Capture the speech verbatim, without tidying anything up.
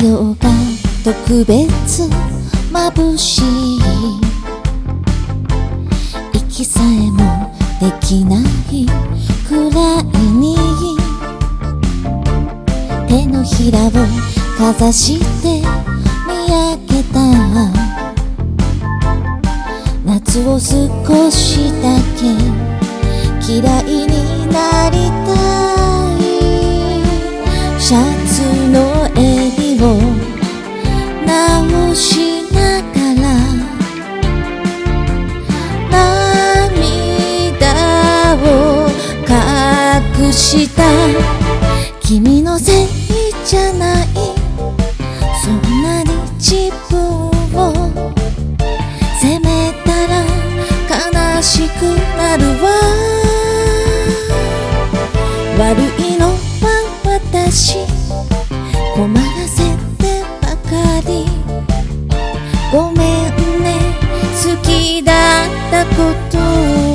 陽が特別眩しい、息さえもできないくらいに手のひらをかざして見上げた。夏を少しだけ嫌いになりたい。シャツの襟を直しながら涙を隠した。君のせいじゃない、そんなに自分を責めたら悲しくなるわ。悪いのは私、困らせてばかり。ごめんね、好きだったことを